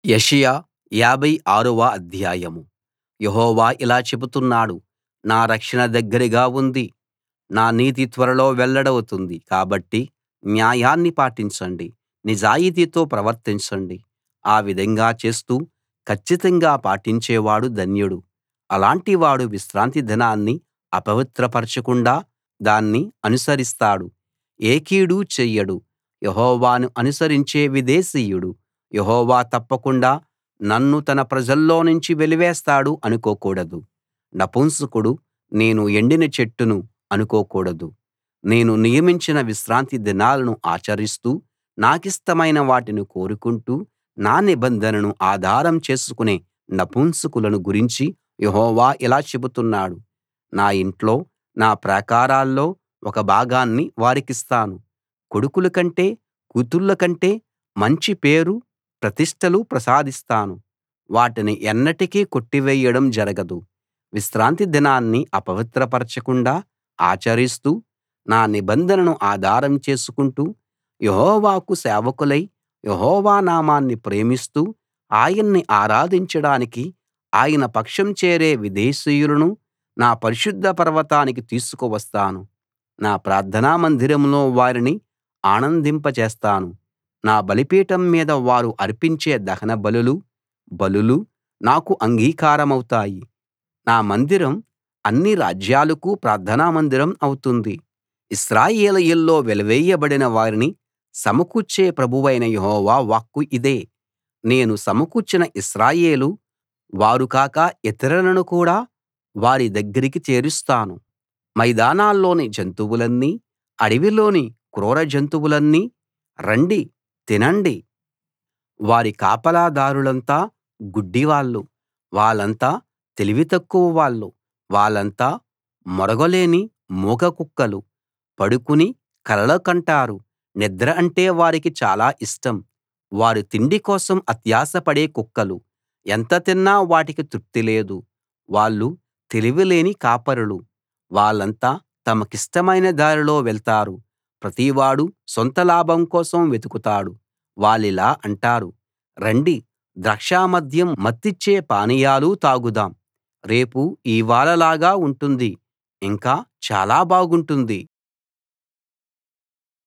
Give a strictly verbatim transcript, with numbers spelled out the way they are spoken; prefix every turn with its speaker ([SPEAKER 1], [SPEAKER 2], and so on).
[SPEAKER 1] యెషయా యాభై ఆరవ అధ్యాయం. యెహోవా ఇలా చెబుతున్నాడు, నా రక్షణ దగ్గరగా ఉంది, నా నీతి త్వరలో వెల్లడవుతుంది. కాబట్టి న్యాయాన్ని పాటించండి, నిజాయితీతో ప్రవర్తించండి. ఆ విధంగా చేస్తూ కచ్చితంగా పాటించేవాడు ధన్యుడు. అలాంటి వాడు విశ్రాంతి దినాన్ని అపవిత్రపరచకుండా దాన్ని అనుసరిస్తాడు. ఏ కీడూ చెయ్యడు. యెహోవాను అనుసరించే విదేశీయుడు యెహోవా తప్పకుండా నన్ను తన ప్రజల్లోనుంచి వెలివేస్తాడు అనుకోకూడదు. నపుంసకుడు నేను ఎండిన చెట్టును అనుకోకూడదు. నేను నియమించిన విశ్రాంతి దినాలను ఆచరిస్తూ నాకిష్టమైన వాటిని కోరుకుంటూ నా నిబంధనను ఆధారం చేసుకునే నపుంసకులను గురించి యెహోవా ఇలా చెబుతున్నాడు. నా ఇంట్లో నా ప్రాకారాల్లో ఒక భాగాన్ని వారికిస్తాను. కొడుకుల కంటే కూతుళ్ళ కంటే మంచి పేరు ప్రతిష్టలు ప్రసాదిస్తాను. వాటిని ఎన్నటికీ కొట్టివేయడం జరగదు. విశ్రాంతి దినాన్ని అపవిత్రపరచకుండా ఆచరిస్తూ నా నిబంధనను ఆధారం చేసుకుంటూ యెహోవాకు సేవకులై యెహోవా నామాన్ని ప్రేమిస్తూ ఆయన్ని ఆరాధించడానికి ఆయన పక్షం చేరే విదేశీయులను నా పరిశుద్ధ పర్వతానికి తీసుకు వస్తాను. నా ప్రార్థనా మందిరంలో వారిని ఆనందింపజేస్తాను. నా బలిపీఠం మీద వారు అర్పించే దహనబలులూ బలులూ నాకు అంగీకారమవుతాయి. నా మందిరం అన్ని రాజ్యాలకు ప్రార్థనా మందిరం అవుతుంది. ఇశ్రాయేలీయుల్లో వెలివేయబడిన వారిని సమకూర్చే ప్రభువైన యెహోవా వాక్కు ఇదే. నేను సమకూర్చిన ఇశ్రాయేలు వారు కాక ఇతరులను కూడా వారి దగ్గరికి చేరుస్తాను. మైదానాల్లోని జంతువులన్నీ, అడవిలోని క్రూర జంతువులన్నీ రండి తినండి. వారి కాపలాదారులంతా గుడ్డివాళ్ళు, వాళ్ళంతా తెలివి తక్కువ వాళ్ళు, వాళ్ళంతా మొరగలేని మూగ కుక్కలు. పడుకుని కలలు కంటారు. నిద్ర అంటే వారికి చాలా ఇష్టం. వారు తిండి కోసం అత్యాశపడే కుక్కలు. ఎంత తిన్నా వాటికి తృప్తి లేదు. వాళ్ళు తెలివిలేని కాపరులు. వాళ్ళంతా తమకిష్టమైన దారిలో వెళ్తారు. ప్రతివాడూ సొంత లాభం కోసం వెతుకుతాడు. వాళ్ళిలా అంటారు, రండి ద్రాక్షమద్యం మత్తిచ్చే పానీయాలు తాగుదాం. రేపు ఇవాళలాగా ఉంటుంది, ఇంకా చాలా బాగుంటుంది.